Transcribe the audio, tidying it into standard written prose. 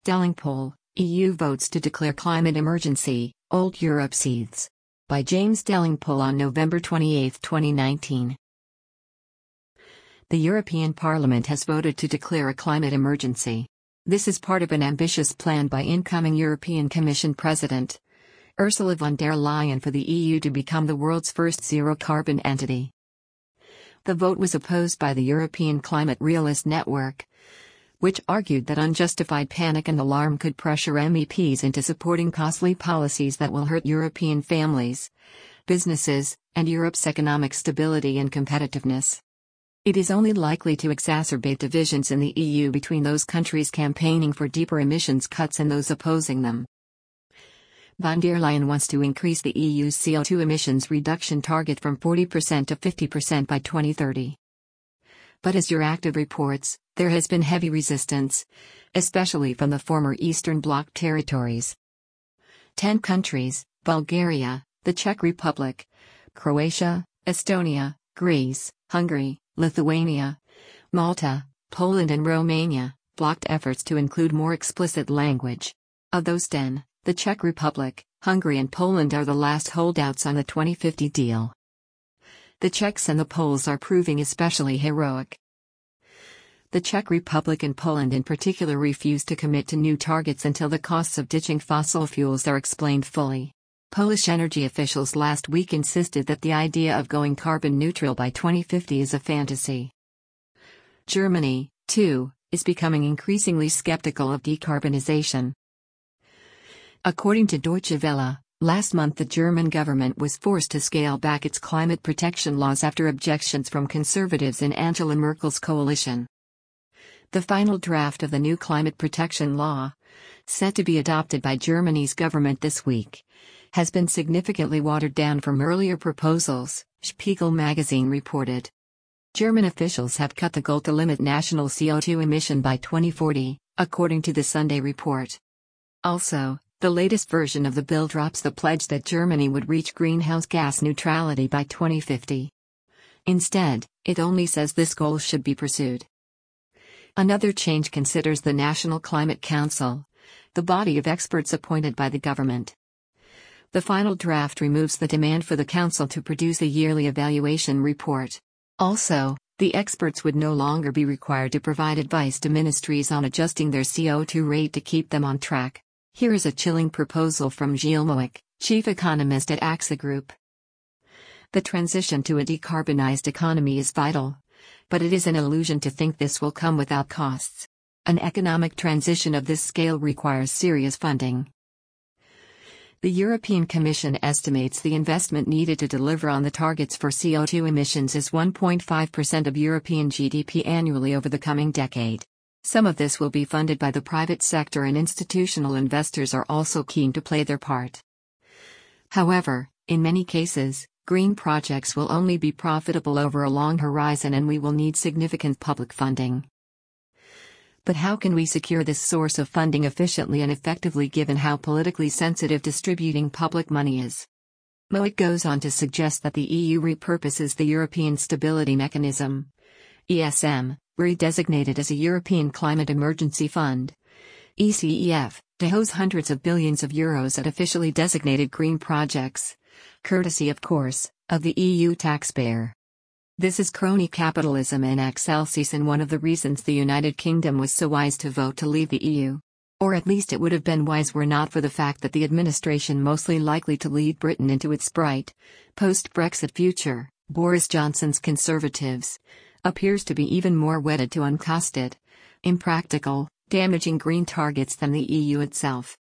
Delling poll, EU votes to declare climate emergency, Old Europe seethes. By James Delling poll on November 28, 2019. The European Parliament has voted to declare a climate emergency. This is part of an ambitious plan by incoming European Commission President Ursula von der Leyen for the EU to become the world's first zero-carbon entity. The vote was opposed by the European Climate Realist Network, which argued that unjustified panic and alarm could pressure MEPs into supporting costly policies that will hurt European families, businesses, and Europe's economic stability and competitiveness. It is only likely to exacerbate divisions in the EU between those countries campaigning for deeper emissions cuts and those opposing them. Von der Leyen wants to increase the EU's CO2 emissions reduction target from 40% to 50% by 2030. But as Euractiv reports, there has been heavy resistance, especially from the former Eastern Bloc territories. 10 countries, Bulgaria, the Czech Republic, Croatia, Estonia, Greece, Hungary, Lithuania, Malta, Poland and Romania, blocked efforts to include more explicit language. Of those 10, the Czech Republic, Hungary and Poland are the last holdouts on the 2050 deal. The Czechs and the Poles are proving especially heroic. The Czech Republic and Poland in particular refuse to commit to new targets until the costs of ditching fossil fuels are explained fully. Polish energy officials last week insisted that the idea of going carbon neutral by 2050 is a fantasy. Germany, too, is becoming increasingly skeptical of decarbonization. According to Deutsche Welle, last month the German government was forced to scale back its climate protection laws after objections from conservatives in Angela Merkel's coalition. The final draft of the new climate protection law, set to be adopted by Germany's government this week, has been significantly watered down from earlier proposals, Spiegel magazine reported. German officials have cut the goal to limit national CO2 emission by 2040, according to the Sunday report. Also, the latest version of the bill drops the pledge that Germany would reach greenhouse gas neutrality by 2050. Instead, it only says this goal should be pursued. Another change considers the National Climate Council, the body of experts appointed by the government. The final draft removes the demand for the council to produce a yearly evaluation report. Also, the experts would no longer be required to provide advice to ministries on adjusting their CO2 rate to keep them on track. Here is a chilling proposal from Gilles Moic, chief economist at AXA Group. The transition to a decarbonized economy is vital, but it is an illusion to think this will come without costs. An economic transition of this scale requires serious funding. The European Commission estimates the investment needed to deliver on the targets for CO2 emissions is 1.5% of European GDP annually over the coming decade. Some of this will be funded by the private sector, and institutional investors are also keen to play their part. However, in many cases, green projects will only be profitable over a long horizon and we will need significant public funding. But how can we secure this source of funding efficiently and effectively given how politically sensitive distributing public money is? Moic goes on to suggest that the EU repurposes the European Stability Mechanism, ESM, redesignated as a European Climate Emergency Fund, ECEF, to host hundreds of billions of euros at officially designated green projects, courtesy of course, of the EU taxpayer. This is crony capitalism in excelsis, and one of the reasons the United Kingdom was so wise to vote to leave the EU. Or at least it would have been wise were not for the fact that the administration mostly likely to lead Britain into its bright, post-Brexit future, Boris Johnson's Conservatives, appears to be even more wedded to uncosted, impractical, damaging green targets than the EU itself.